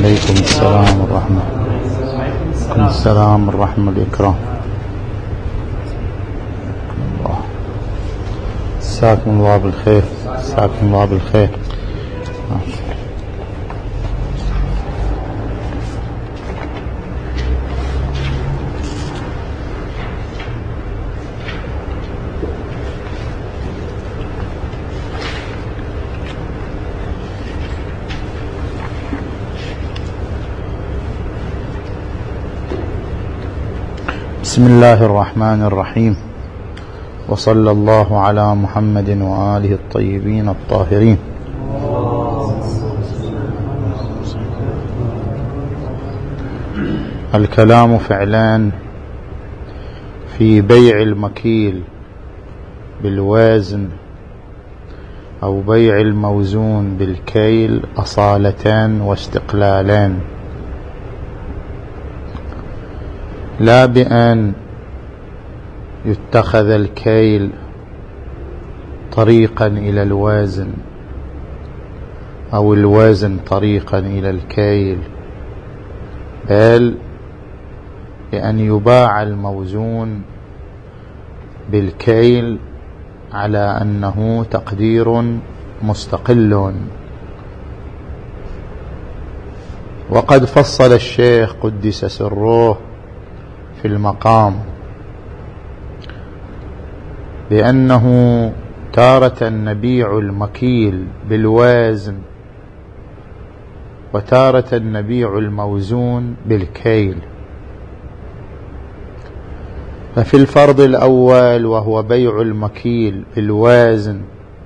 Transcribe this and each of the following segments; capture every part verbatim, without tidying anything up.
عليكم السلام ورحمة الله. السلام والرحمة والإكرام. الله جزاكم الله بالخير. جزاكم الله بالخير. بسم الله الرحمن الرحيم، وصلى الله على محمد وآله الطيبين الطاهرين. الكلام فعلان في بيع المكيل بالوزن أو بيع الموزون بالكيل أصالتان واستقلالان، لا بأن يتخذ الكيل طريقا إلى الوزن أو الوزن طريقا إلى الكيل، بل بأن يباع الموزون بالكيل على أنه تقدير مستقل. وقد فصل الشيخ قدس سره في المقام بأنه تارة نبيع المكيل بالوزن وتارة نبيع الموزون بالكيل. ففي الفرض الأول وهو بيع المكيل بالوزن،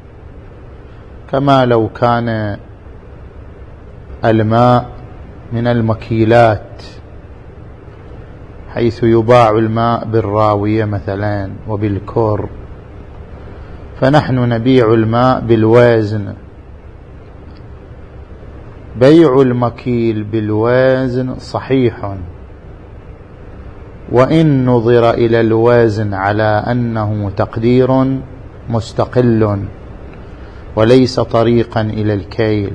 كما لو كان الماء من المكيلات، حيث يباع الماء بالراوية مثلا وبالكور، فنحن نبيع الماء بالوزن. بيع المكيل بالوزن صحيح، وإن نظر إلى الوزن على أنه تقدير مستقل وليس طريقا إلى الكيل.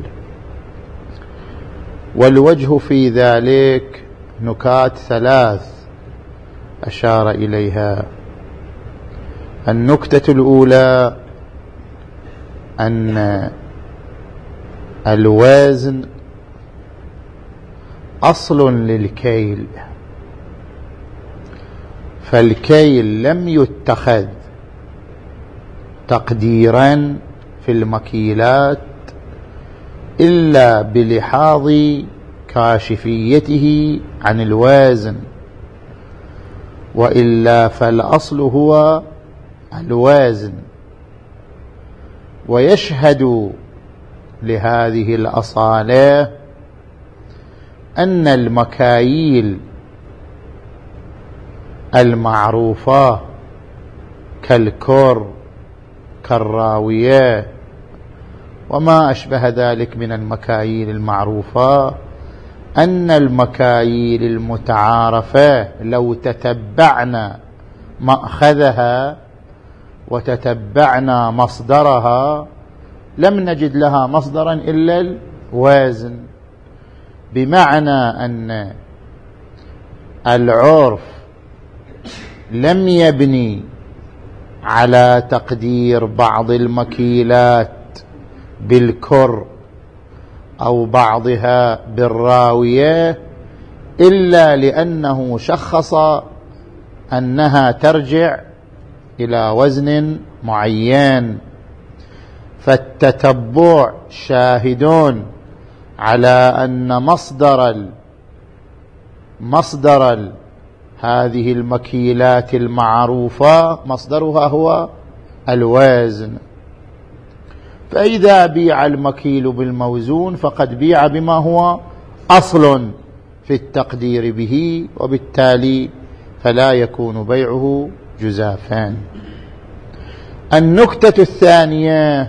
والوجه في ذلك نكات ثلاث أشار إليها. النكتة الأولى أن الوزن أصل للكيل، فالكيل لم يتخذ تقديرا في المكيلات إلا بلحاظ كاشفيته عن الوزن، وإلا فالأصل هو الوزن. ويشهد لهذه الأصالة أن المكاييل المعروفة كالكور كالراوية وما أشبه ذلك من المكاييل المعروفة، أن المكاييل المتعارفة لو تتبعنا مأخذها وتتبعنا مصدرها لم نجد لها مصدرا إلا الوزن، بمعنى أن العرف لم يبني على تقدير بعض المكيلات بالكر أو بعضها بالراوية إلا لأنه شخص أنها ترجع إلى وزن معين. فالتتبع شاهدون على أن مصدر مصدر هذه المكيلات المعروفة مصدرها هو الوزن. فإذا بيع المكيل بالموزون فقد بيع بما هو أصل في التقدير به، وبالتالي فلا يكون بيعه جزافان. النكتة الثانية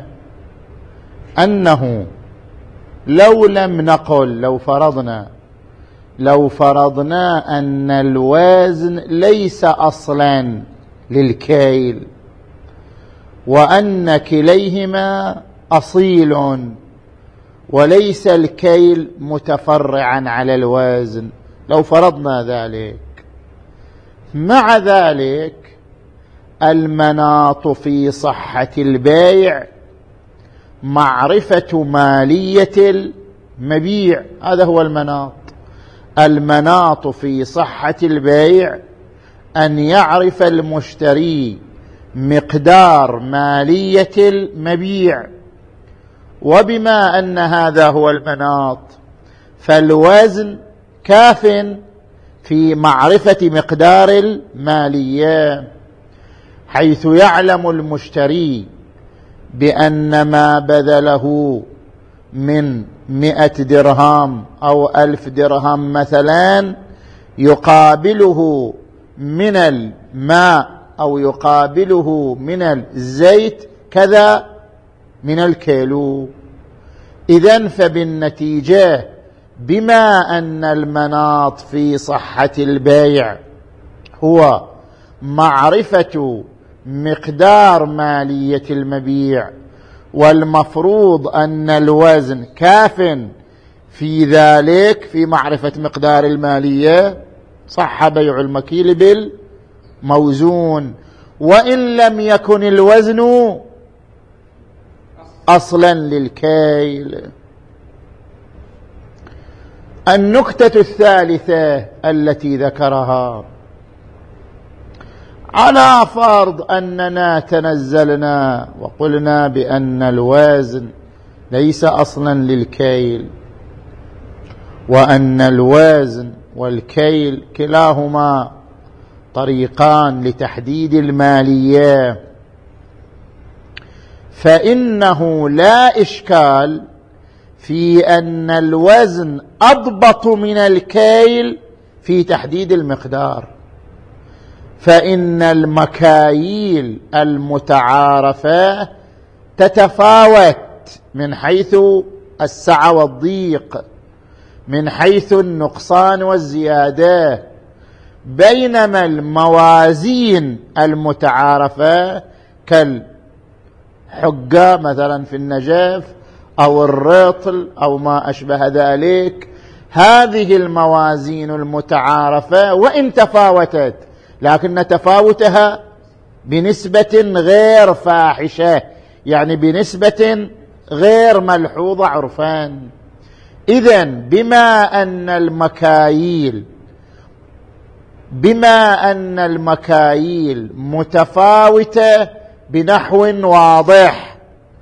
أنه لو لم نقل لو فرضنا لو فرضنا أن الوزن ليس أصلا للكيل وأن كليهما أصيل وليس الكيل متفرعا على الوزن لو فرضنا ذلك. مع ذلك المناط في صحة البيع معرفة مالية المبيع، هذا هو المناط. المناط في صحة البيع أن يعرف المشتري مقدار مالية المبيع، وبما أن هذا هو المناط فالوزن كاف في معرفة مقدار المالية، حيث يعلم المشتري بأن ما بذله من مئة درهم أو ألف درهم مثلا يقابله من الماء أو يقابله من الزيت كذا من الكيلو. إذن فبالنتيجة بما أن المناط في صحة البيع هو معرفة مقدار مالية المبيع، والمفروض أن الوزن كاف في ذلك في معرفة مقدار المالية، صح بيع المكيل بالموزون، وإن لم يكن الوزن أصلا للكيل. النكتة الثالثة التي ذكرها: على فرض أننا تنزلنا وقلنا بأن الوزن ليس أصلا للكيل، وأن الوزن والكيل كلاهما طريقان لتحديد المالية، فإنه لا إشكال في أن الوزن أضبط من الكيل في تحديد المقدار، فإن المكاييل المتعارفة تتفاوت من حيث السعة والضيق، من حيث النقصان والزيادة، بينما الموازين المتعارفة كالحقة مثلا في النجف أو الرطل أو ما أشبه ذلك، هذه الموازين المتعارفة وإن تفاوتت لكن تفاوتها بنسبة غير فاحشة، يعني بنسبة غير ملحوظة عرفان. إذن بما أن المكاييل بما أن المكاييل متفاوتة بنحو واضح،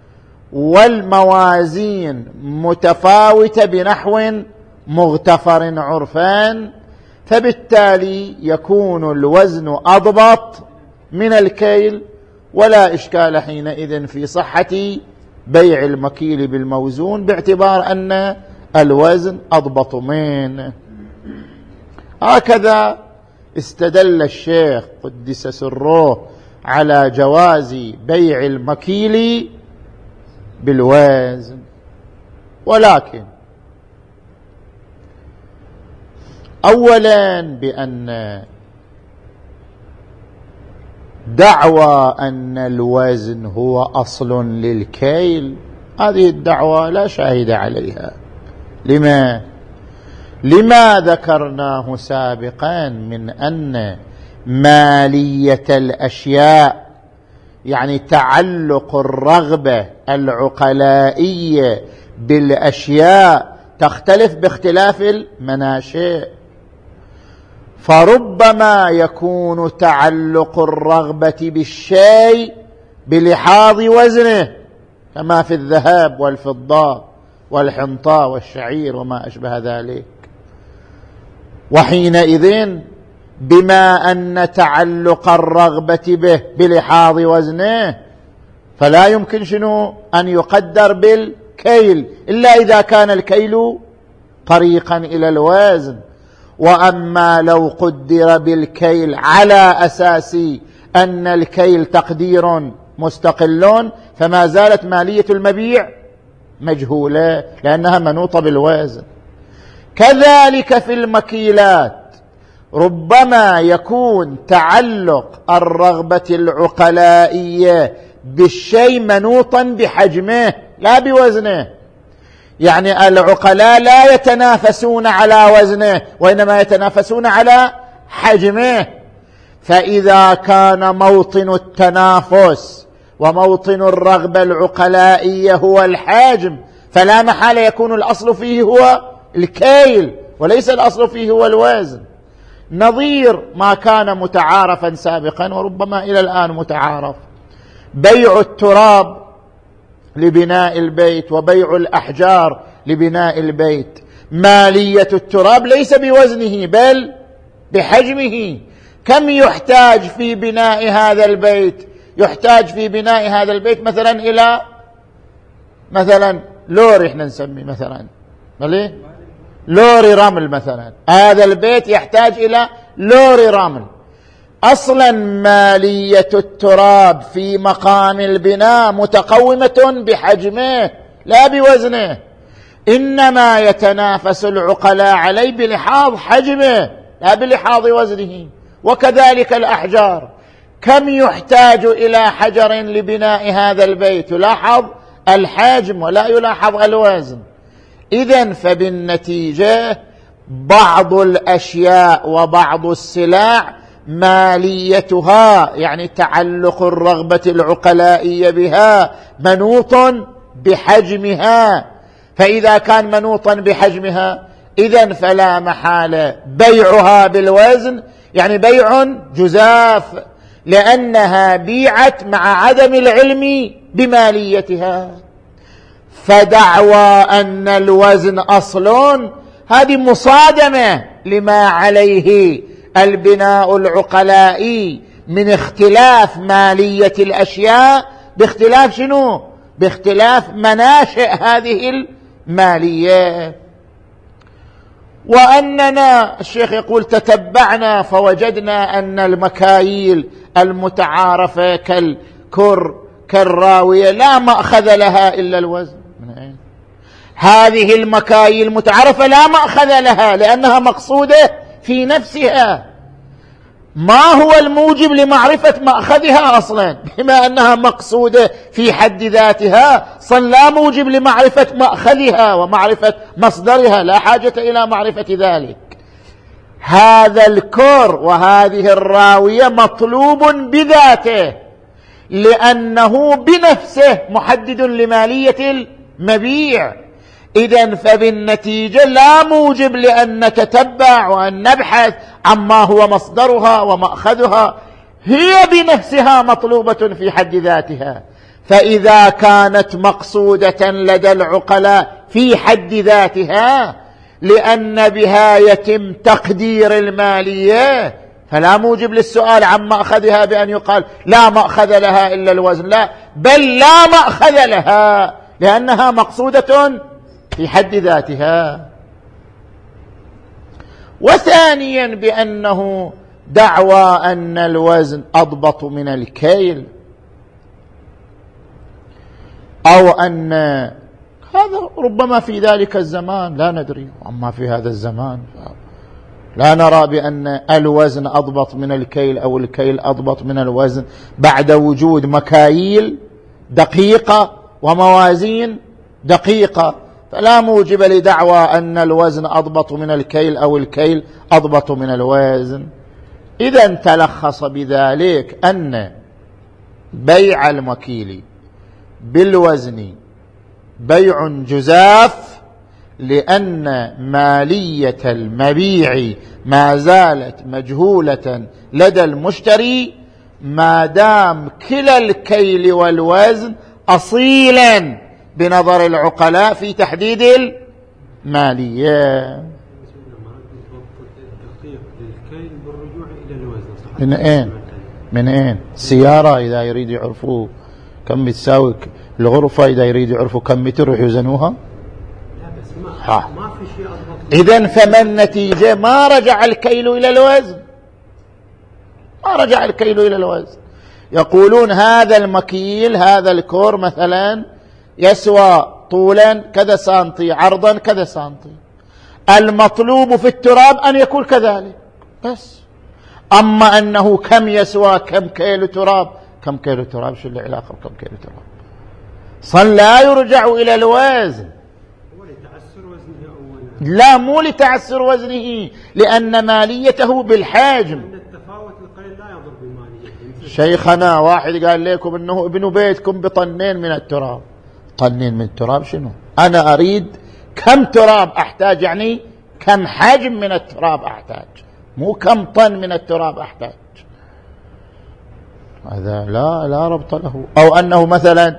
والموازين متفاوتة بنحو مغتفر عرفان، فبالتالي يكون الوزن أضبط من الكيل، ولا إشكال حينئذ في صحة بيع المكيل بالموزون باعتبار أن الوزن أضبط منه. هكذا استدل الشيخ قدس سره على جواز بيع المكيل بالوزن. ولكن أولا بأن دعوى أن الوزن هو أصل للكيل، هذه الدعوى لا شاهد عليها. لما؟ لما ذكرناه سابقا من أن مالية الأشياء، يعني تعلق الرغبة العقلائية بالأشياء، تختلف باختلاف المناشئ، فربما يكون تعلق الرغبة بالشيء بلحاظ وزنه كما في الذهب والفضة والحنطة والشعير وما أشبه ذلك، وحينئذ بما أن تعلق الرغبة به بلحاظ وزنه فلا يمكن شنو أن يقدر بالكيل إلا إذا كان الكيل طريقا إلى الوزن. وأما لو قدر بالكيل على أساس أن الكيل تقدير مستقل فما زالت مالية المبيع مجهولة لأنها منوطة بالوزن. كذلك في المكيلات ربما يكون تعلق الرغبة العقلائية بالشيء منوطا بحجمه لا بوزنه، يعني العقلاء لا يتنافسون على وزنه وإنما يتنافسون على حجمه. فإذا كان موطن التنافس وموطن الرغبة العقلائية هو الحجم، فلا محالة يكون الأصل فيه هو الكيل وليس الأصل فيه هو الوزن. نظير ما كان متعارفا سابقا وربما إلى الآن متعارف: بيع التراب لبناء البيت وبيع الأحجار لبناء البيت. مالية التراب ليس بوزنه بل بحجمه. كم يحتاج في بناء هذا البيت؟ يحتاج في بناء هذا البيت مثلا إلى مثلا لوري، احنا نسمي مثلا مالي لوري رمل مثلا. هذا البيت يحتاج إلى لوري رمل. أصلا مالية التراب في مقام البناء متقومة بحجمه لا بوزنه، إنما يتنافس العقلاء عليه بلحاظ حجمه لا بلحاظ وزنه. وكذلك الأحجار، كم يحتاج إلى حجر لبناء هذا البيت؟ يلاحظ الحجم ولا يلاحظ الوزن. إذن فبالنتيجة بعض الأشياء وبعض السلع ماليتها يعني تعلق الرغبة العقلائية بها منوط بحجمها، فإذا كان منوطا بحجمها إذن فلا محالة بيعها بالوزن يعني بيع جزاف، لأنها بيعت مع عدم العلم بماليتها. فدعوى أن الوزن أصل هذه مصادمة لما عليه البناء العقلائي من اختلاف مالية الأشياء باختلاف شنو؟ باختلاف مناشئ هذه المالية. وأننا الشيخ يقول تتبعنا فوجدنا أن المكاييل المتعارفة كالكر كالراوية لا مأخذ لها إلا الوزن. هذه المكاييل المتعارفة لا مأخذ لها لأنها مقصودة في نفسها. ما هو الموجب لمعرفة مأخذها أصلا؟ بما أنها مقصودة في حد ذاتها صن لا موجب لمعرفة مأخذها ومعرفة مصدرها، لا حاجة إلى معرفة ذلك. هذا الكر وهذه الراوية مطلوب بذاته لأنه بنفسه محدد لمالية المبيع. إذن فبالنتيجة لا موجب لأن نتتبع وأن نبحث عما هو مصدرها ومأخذها، هي بنفسها مطلوبة في حد ذاتها. فإذا كانت مقصودة لدى العقلاء في حد ذاتها لأن بها يتم تقدير المالية فلا موجب للسؤال عن مأخذها بأن يقال لا مأخذ لها إلا الوزن، لا، بل لا مأخذ لها لأنها مقصودة في حد ذاتها. وثانيا بأنه دعوى أن الوزن أضبط من الكيل، أو أن هذا ربما في ذلك الزمان لا ندري، أما في هذا الزمان لا نرى بأن الوزن أضبط من الكيل أو الكيل أضبط من الوزن بعد وجود مكاييل دقيقة وموازين دقيقة، فلا موجب لدعوى أن الوزن أضبط من الكيل أو الكيل أضبط من الوزن. إذا تلخص بذلك أن بيع المكيل بالوزن بيع جزاف لأن مالية المبيع ما زالت مجهولة لدى المشتري ما دام كلا الكيل والوزن أصيلا بنظر العقلاء في تحديد المالية. من أين؟ من أين؟ سيارة إذا يريد يعرفوا كم بتساوي الغرفة، إذا يريد يعرفوا كم متر يروح يوزنوها. لا بس ما, ما في شيء أضبط. إذن فما النتيجة؟ ما رجع الكيل إلى الوزن، ما رجع الكيل إلى الوزن. يقولون هذا المكيل هذا الكور مثلا يسوى طولا كذا سنتي عرضا كذا سنتي، المطلوب في التراب أن يكون كذلك بس. أما أنه كم يسوى كم كيلو تراب، كم كيلو تراب شو اللي علاقة بكم كيلو تراب؟ صن لا يرجع إلى الوزن. لا، مو لتعسر وزنه، لأن ماليته بالحجم. التفاوت القليل لا يضر بماليته. شيخنا واحد قال لكم أنه ابن بيتكم بطنين من التراب. طنين من التراب شنو؟ أنا أريد كم تراب أحتاج، يعني كم حجم من التراب أحتاج، مو كم طن من التراب أحتاج. هذا لا لا ربط له. أو أنه مثلا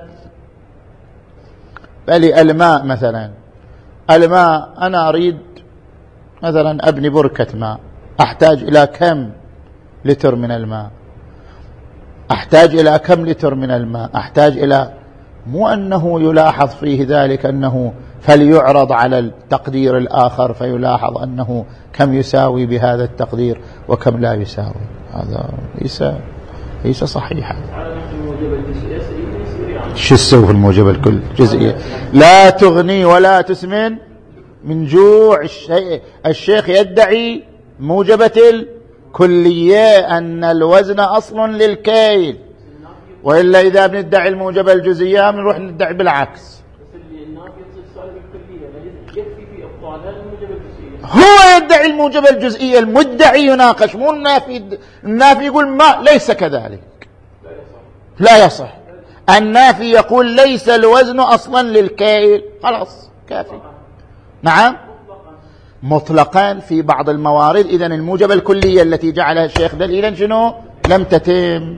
بل الماء، مثلا الماء أنا أريد مثلا أبني بركة ماء، أحتاج إلى كم لتر من الماء، أحتاج إلى كم لتر من الماء، أحتاج إلى، مو أنه يلاحظ فيه ذلك أنه فليعرض على التقدير الآخر فيلاحظ أنه كم يساوي بهذا التقدير وكم لا يساوي. هذا ليس ليس صحيحا. شو تسوي في الموجب الكل جزئية؟ لا تغني ولا تسمن من جوع. الشيخ يدعي موجبة الكلية أن الوزن أصل للكيل، وإلا إذا بندعي الموجبة الجزئية بنروح ندعي بالعكس. هو يدعي الموجبة الجزئية، المدعي يناقش، مو النافي. النافي يقول ما ليس كذلك، لا يصح. النافي يقول ليس الوزن أصلا للكيل، خلاص كافي. نعم مطلقا في بعض الموارد. إذن الموجبة الكلية التي جعلها الشيخ دليلا شنو؟ لم تتم.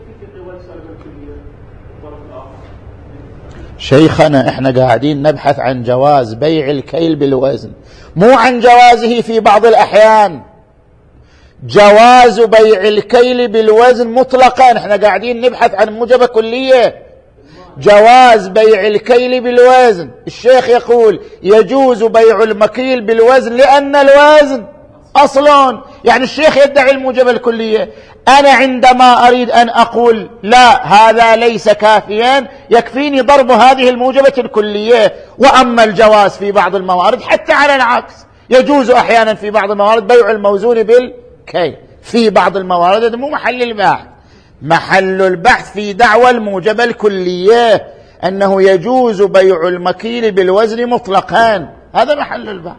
شيخنا احنا قاعدين نبحث عن جواز بيع الكيل بالوزن، مو عن جوازه في بعض الأحيان. جواز بيع الكيل بالوزن مطلقا، احنا قاعدين نبحث عن موجبة كلية. جواز بيع الكيل بالوزن، الشيخ يقول يجوز بيع المكيل بالوزن لأن الوزن أصلا، يعني الشيخ يدعي الموجبة الكلية. أنا عندما أريد أن أقول لا هذا ليس كافيا، يكفيني ضرب هذه الموجبة الكلية. وأما الجواز في بعض الموارد حتى على العكس، يجوز أحيانا في بعض الموارد بيع الموزون بالكيل، في بعض الموارد. هذا مو محل البحث. محل البحث في دعوى الموجبة الكلية أنه يجوز بيع المكيل بالوزن مطلقا، هذا محل البحث.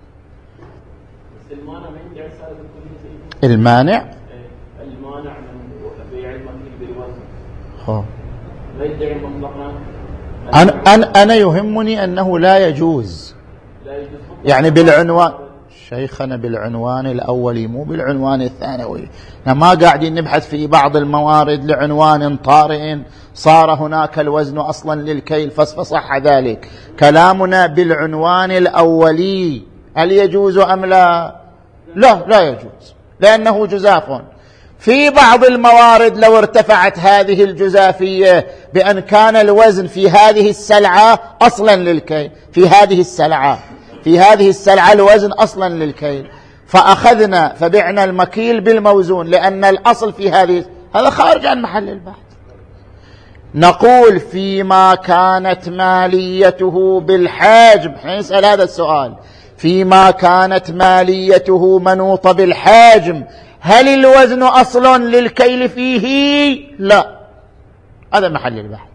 المانع المانع من بيع المكيل بالوزن خو. لا يدعي مطلقا. أنا, أنا, أنا يهمني أنه لا يجوز، لا يجوز يعني بالعنوان. شيخنا بالعنوان الأولي مو بالعنوان الثانوي. ما قاعدين نبحث في بعض الموارد لعنوان طارئ صار هناك الوزن أصلا للكيل فصح ذلك. كلامنا بالعنوان الأولي، هل يجوز أم لا؟ لا لا يجوز، لأنه جزاف. في بعض الموارد لو ارتفعت هذه الجزافية بأن كان الوزن في هذه السلعة أصلا للكيل، في هذه السلعة في هذه السلعة الوزن أصلا للكيل، فأخذنا فبعنا المكيل بالموزون لأن الأصل في هذه، هذا خارج عن محل البحث. نقول فيما كانت ماليته بالحجم، نسأل هذا السؤال، فيما كانت ماليته منوطة بالحجم هل الوزن أصل للكيل فيه؟ لا، هذا محل البحث.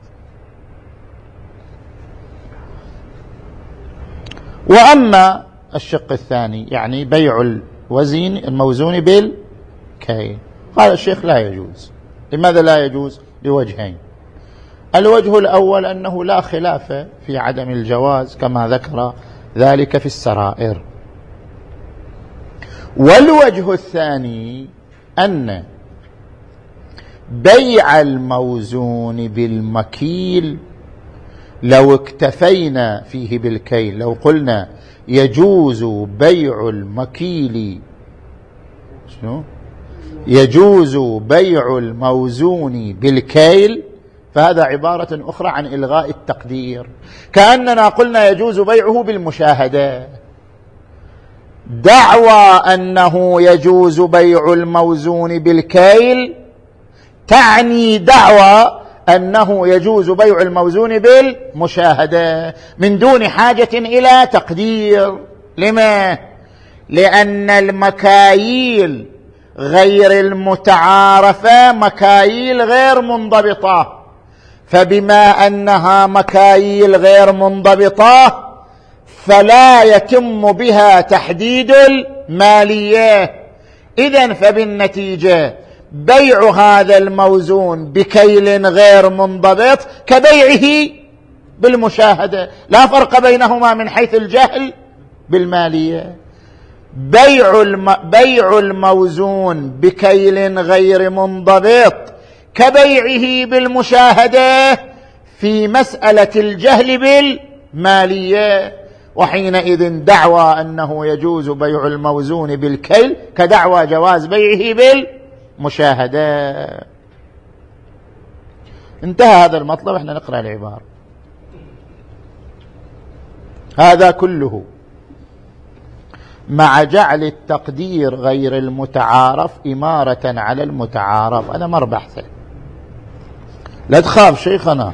وأما الشق الثاني يعني بيع الوزن الموزون بالكيل، قال الشيخ لا يجوز. لماذا لا يجوز؟ لوجهين. الوجه الأول أنه لا خلاف في عدم الجواز كما ذكر ذلك في السرائر. والوجه الثاني أن بيع الموزون بالمكيل لو اكتفينا فيه بالكيل، لو قلنا يجوز بيع المكيل شنو؟ يجوز بيع الموزون بالكيل، فهذا عبارة أخرى عن إلغاء التقدير، كأننا قلنا يجوز بيعه بالمشاهدة. دعوى أنه يجوز بيع الموزون بالكيل تعني دعوى أنه يجوز بيع الموزون بالمشاهدة من دون حاجة إلى تقدير. لما؟ لأن المكاييل غير المتعارفة مكاييل غير منضبطة، فبما أنها مكاييل غير منضبطة فلا يتم بها تحديد المالية. إذن فبالنتيجة بيع هذا الموزون بكيل غير منضبط كبيعه بالمشاهدة، لا فرق بينهما من حيث الجهل بالمالية. بيع الم... بيع الموزون بكيل غير منضبط كبيعه بالمشاهدة في مسألة الجهل بالمالية، وحينئذ دعوى أنه يجوز بيع الموزون بالكيل كدعوى جواز بيعه بالمشاهدة. انتهى هذا المطلب. احنا نقرأ العبارة. هذا كله مع جعل التقدير غير المتعارف إمارة على المتعارف. هذا مر بحثه، لا تخاف شيخنا.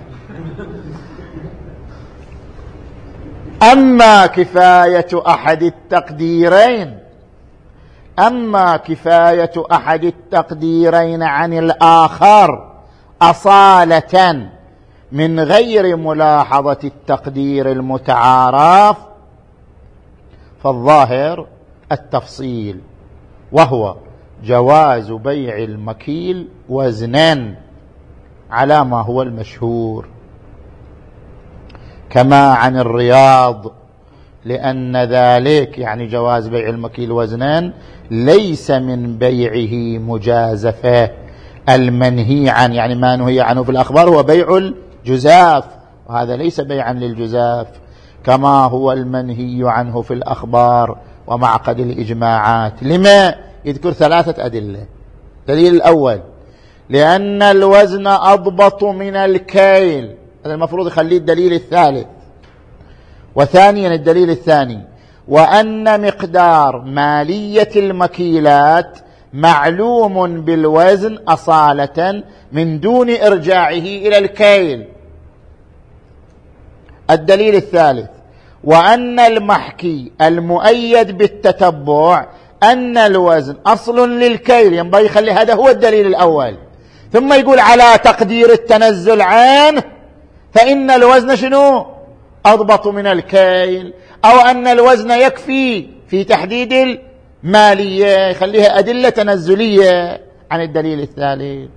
أما كفاية أحد التقديرين أما كفاية أحد التقديرين عن الآخر أصالة من غير ملاحظة التقدير المتعارف فالظاهر التفصيل، وهو جواز بيع المكيل وزنا على ما هو المشهور، كما عن الرياض، لأن ذلك يعني جواز بيع المكيل وزنا ليس من بيعه مجازفة المنهي عن، يعني ما نهي عنه في الأخبار هو بيع الجزاف، وهذا ليس بيعا للجزاف كما هو المنهي عنه في الأخبار ومعقد الإجماعات. لما؟ يذكر ثلاثة أدلة. الدليل الأول لأن الوزن أضبط من الكيل، هذا المفروض يخليه الدليل الثالث. وثانيا الدليل الثاني وأن مقدار مالية المكيلات معلوم بالوزن أصالة من دون إرجاعه إلى الكيل. الدليل الثالث وأن المحكي المؤيد بالتتبع أن الوزن أصل للكيل، ينبغي يخلي هذا هو الدليل الأول، ثم يقول على تقدير التنزل عنه فإن الوزن شنو؟ أضبط من الكيل، أو أن الوزن يكفي في تحديد المالية، يخليها أدلة تنزلية عن الدليل الثالث.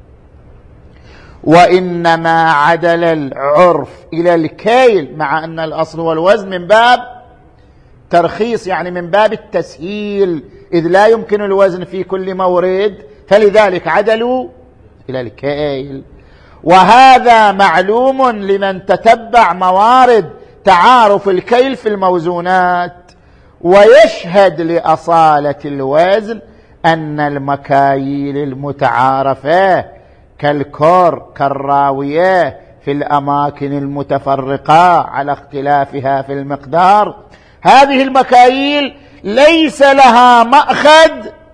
وإنما عدل العرف إلى الكيل مع أن الأصل والوزن من باب ترخيص، يعني من باب التسهيل، إذ لا يمكن الوزن في كل مورد، فلذلك عدلوا إلى الكيل. وهذا معلوم لمن تتبع موارد تعارف الكيل في الموزونات. ويشهد لأصالة الوزن أن المكاييل المتعارفة كالكور كالراوية في الأماكن المتفرقة على اختلافها في المقدار، هذه المكاييل ليس لها مأخذ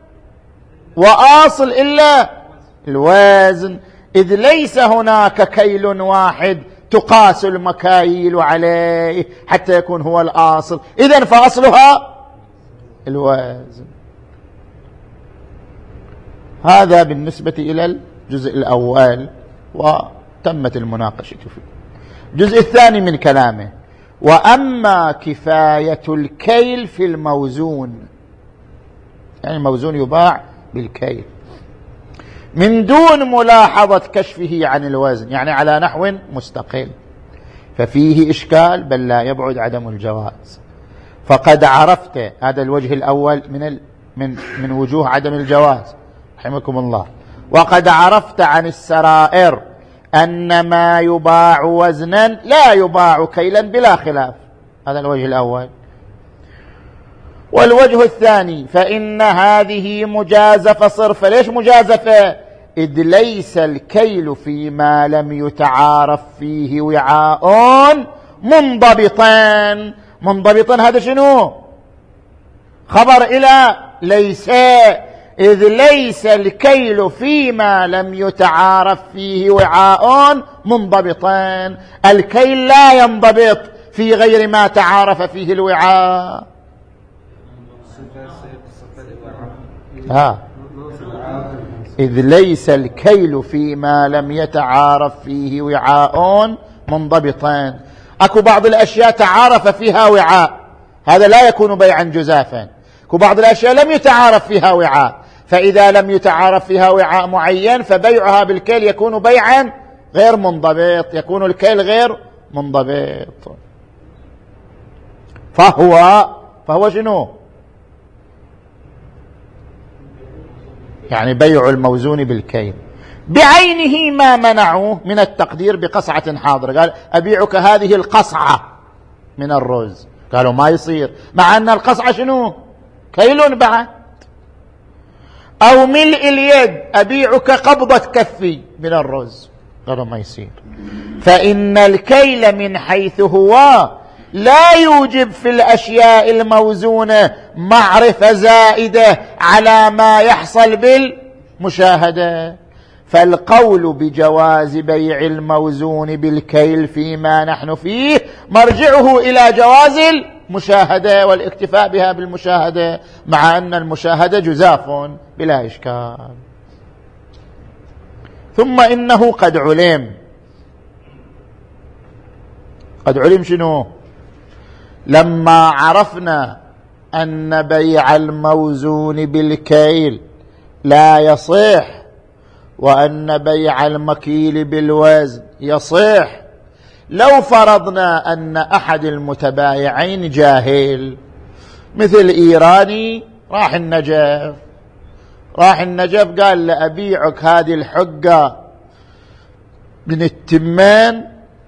وآصل إلا الوزن، إذ ليس هناك كيل واحد تقاس المكاييل عليه حتى يكون هو الآصل، إذن فأصلها الوزن. هذا بالنسبة إلى الجزء الأول وتمت المناقشة فيه. الجزء الثاني من كلامه وأما كفاية الكيل في الموزون، يعني الموزون يباع بالكيل من دون ملاحظة كشفه عن الوزن، يعني على نحو مستقل، ففيه إشكال بل لا يبعد عدم الجواز. فقد عرفت هذا الوجه الأول من ال... من من وجوه عدم الجواز رحمكم الله. وقد عرفت عن السرائر أن ما يباع وزنا لا يباع كيلا بلا خلاف، هذا الوجه الأول. والوجه الثاني فإن هذه مجازفة صرفة. ليش مجازفة؟ إذ ليس الكيل فيما لم يتعارف فيه وعاء منضبطا. منضبطا هذا شنو؟ خبر إلى ليس، إذ ليس الكيل فيما لم يتعارف فيه وعاء منضبطا. الكيل لا ينضبط في غير ما تعارف فيه الوعاء. ها إذ ليس الكيل فيما لم يتعارف فيه وعاء منضبطان. أكو بعض الأشياء تعارف فيها وعاء، هذا لا يكون بيعا جزافا. أكو بعض الأشياء لم يتعارف فيها وعاء، فإذا لم يتعارف فيها وعاء معين فبيعها بالكيل يكون بيعا غير منضبط، يكون الكيل غير منضبط. فهو فهو شنو؟ يعني بيع الموزون بالكيل بعينه ما منعوه من التقدير بقصعة حاضرة. قال أبيعك هذه القصعة من الرز، قالوا ما يصير، مع أن القصعة شنو؟ كيل بعد. أو ملء اليد، أبيعك قبضة كفي من الرز، قالوا ما يصير. فإن الكيل من حيث هو لا يوجب في الأشياء الموزونة معرفة زائدة على ما يحصل بالمشاهدة. فالقول بجواز بيع الموزون بالكيل فيما نحن فيه مرجعه إلى جواز المشاهدة والاكتفاء بها بالمشاهدة، مع أن المشاهدة جزاف بلا إشكال. ثم إنه قد علم قد علم شنو؟ لما عرفنا أن بيع الموزون بالكيل لا يصح، وأن بيع المكيل بالوزن يصح، لو فرضنا أن أحد المتبايعين جاهل، مثل إيراني راح النجف راح النجف قال لأبيعك هذه الحقة من التمان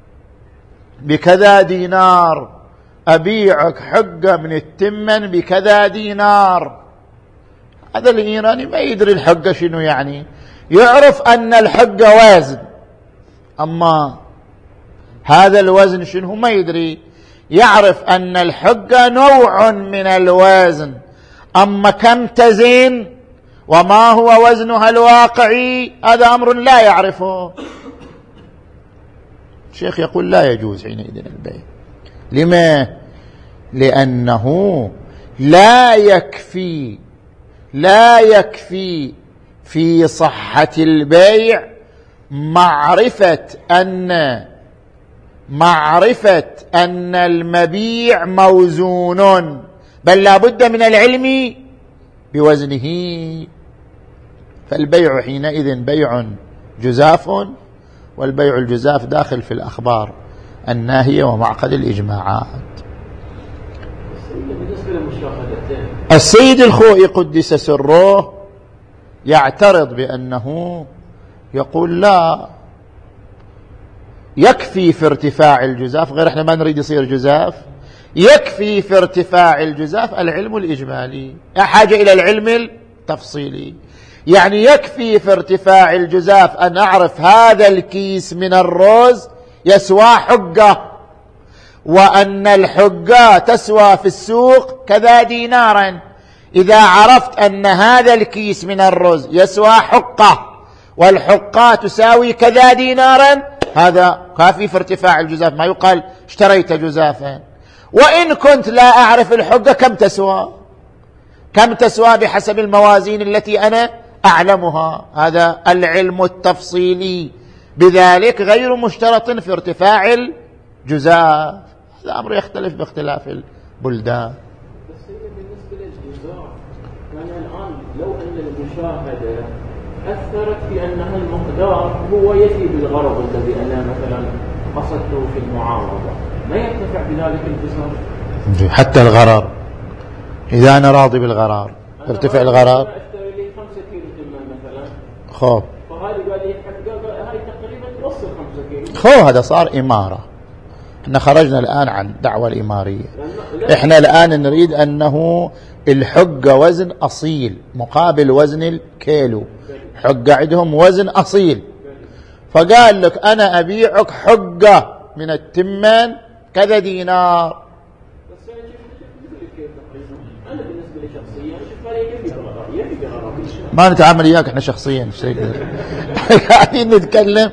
بكذا دينار، أبيعك حقة من التمن بكذا دينار. هذا الإيراني ما يدري الحقة شنو يعني، يعرف أن الحقة وزن، أما هذا الوزن شنو ما يدري. يعرف أن الحقة نوع من الوزن، أما كم تزن وما هو وزنها الواقعي هذا أمر لا يعرفه. الشيخ يقول لا يجوز حينئذ البيع. لما؟ لأنه لا يكفي لا يكفي في صحة البيع معرفة أن معرفة أن المبيع موزون، بل لا بد من العلم بوزنه. فالبيع حينئذ بيع جزاف، والبيع الجزاف داخل في الأخبار الناهية ومعقد الإجماعات. السيد الخوئي قدس سره يعترض بأنه يقول لا يكفي في ارتفاع الجزاف، غير احنا ما نريد يصير جزاف، يكفي في ارتفاع الجزاف العلم الإجمالي، حاجة إلى العلم التفصيلي. يعني يكفي في ارتفاع الجزاف أن أعرف هذا الكيس من الرز يسوى حقة، وأن الحقة تسوى في السوق كذا دينارا. إذا عرفت أن هذا الكيس من الرز يسوى حقة والحقة تساوي كذا دينارا، هذا كافي في ارتفاع الجزاف، ما يقال اشتريت جزافا. وإن كنت لا أعرف الحقة كم تسوى كم تسوى بحسب الموازين التي أنا أعلمها، هذا العلم التفصيلي بذلك غير مشترط في ارتفاع الجزاف. هذا أمر يختلف باختلاف البلدان. بس بالنسبة للجزاف يعني الآن لو أن المشاهدة أثرت في أن المقدار هو يفي بالغرض الذي أنا مثلا قصدته في المعاوضة، ما يرتفع بذلك الجزاف؟ حتى الغرار، إذا أنا راضي بالغرار يرتفع الغرار. أشتري لي خمسة كيلو تمام مثلا، خوب فهذه قال لي حقا هاي تقريبا توصل خمسة كيلو. خوب هذا صار إمارة. احنا خرجنا الآن عن دعوة الإمارية، احنا الآن نريد أنه الحقة وزن أصيل مقابل وزن الكيلو، حقة عندهم وزن أصيل، فقال لك أنا أبيعك حقة من التمان كذا دينار. بس أنا شفت أنا بالنسبة لي شخصيا شفت يبي غرض يبي غرض ما نتعامل إياك احنا شخصيا قاعدين نتكلم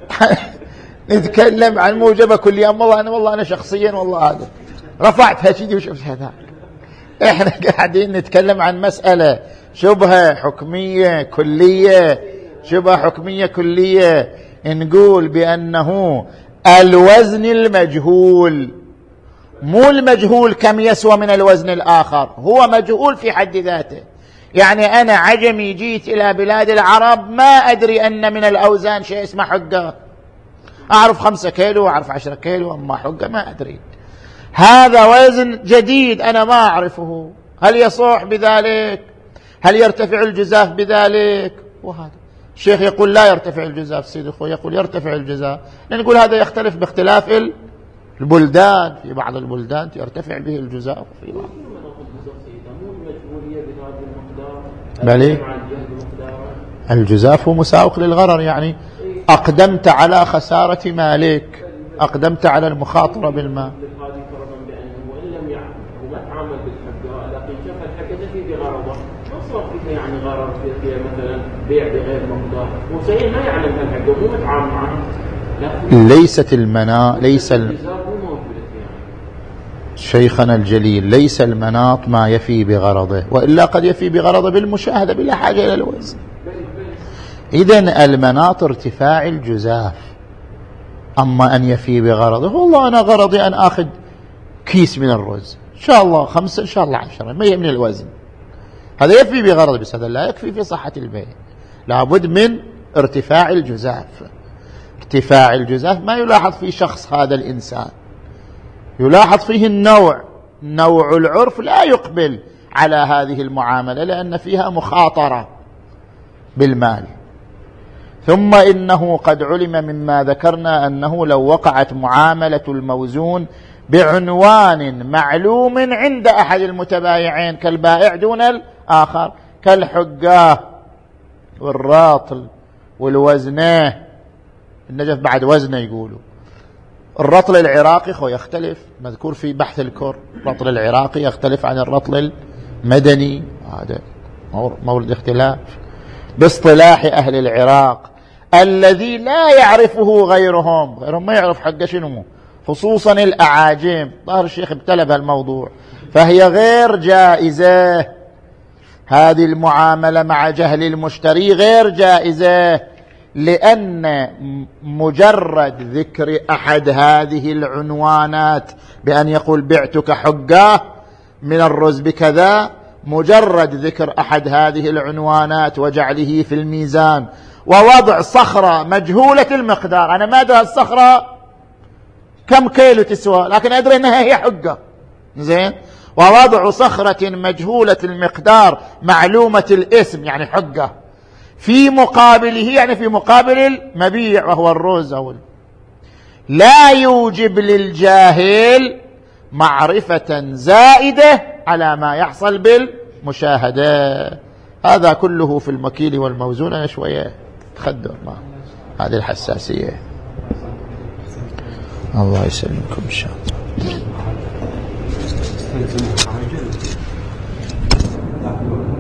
نتكلم عن موجبة كل يوم. والله أنا والله أنا شخصيا والله هذا رفعت هالشيء وشفت هذا. احنا قاعدين نتكلم عن مسألة شبهة حكمية كلية، شبهة حكمية كلية، نقول بأنه الوزن المجهول، مو المجهول كم يسوى من الوزن الآخر، هو مجهول في حد ذاته. يعني أنا عجمي جيت إلى بلاد العرب ما أدري أن من الأوزان شيء اسمه حقة، أعرف خمسة كيلو وأعرف عشرة كيلو، أما حقة ما أدري. هذا وزن جديد أنا ما أعرفه، هل يصح بذلك؟ هل يرتفع الجزاف بذلك؟ وهذا الشيخ يقول لا يرتفع الجزاف، سيد أخوي يقول يرتفع الجزاف، نقول هذا يختلف باختلاف البلدان، في بعض البلدان يرتفع به الجزاف في بعض. بل الجزاف مساوق للغرر، يعني أقدمت على خسارة مالك، أقدمت على المخاطرة بالمال. يعني غرر في مثلا بيع بغير مقدار، وصحيح ما يعلم هالحق مو متعامل معه. ليست المنا ليس ال... شيخنا الجليل ليس المناط ما يفي بغرضه، وإلا قد يفي بغرضه بالمشاهدة بلا حاجة إلى الوزن. إذن المناط ارتفاع الجزاف، أما أن يفي بغرضه والله أنا غرضي أن أخذ كيس من الرز إن شاء الله خمسة إن شاء الله عشرة ما من الوزن، هذا يفي بغرض، بس هذا لا يكفي في صحة البيع، لابد من ارتفاع الجزاف. ارتفاع الجزاف ما يلاحظ في شخص هذا الإنسان، يلاحظ فيه النوع، نوع العرف لا يقبل على هذه المعاملة لأن فيها مخاطرة بالمال. ثم إنه قد علم مما ذكرنا أنه لو وقعت معاملة الموزون بعنوان معلوم عند أحد المتبايعين كالبائع دون الآخر، كالحقاه والراطل والوزناه، النجف بعد وزنه يقولوا. الرطل العراقي خو يختلف، مذكور في بحث الكر، الرطل العراقي يختلف عن الرطل المدني، هذا مورد اختلاف باصطلاح أهل العراق الذي لا يعرفه غيرهم، غيرهم ما يعرف حق شنو، خصوصا الأعاجم. ظاهر الشيخ ابتلى بهالموضوع، فهي غير جائزة، هذه المعاملة مع جهل المشتري غير جائزة، لأن مجرد ذكر أحد هذه العنوانات بأن يقول بعتك حقاه من الرز بكذا، مجرد ذكر أحد هذه العنوانات وجعله في الميزان ووضع صخرة مجهولة المقدار، أنا ما أدري الصخرة كم كيلو تسوى لكن أدري أنها هي حقة، زين، ووضع صخرة مجهولة المقدار معلومة الاسم يعني حقة في مقابله، يعني في مقابل المبيع وهو الرز أو لا يوجب للجاهل معرفة زائدة على ما يحصل بالمشاهدة. هذا كله في المكيل والموزون. أنا شوية تخدر مع هذه الحساسية. الله يسلمكم إن شاء الله.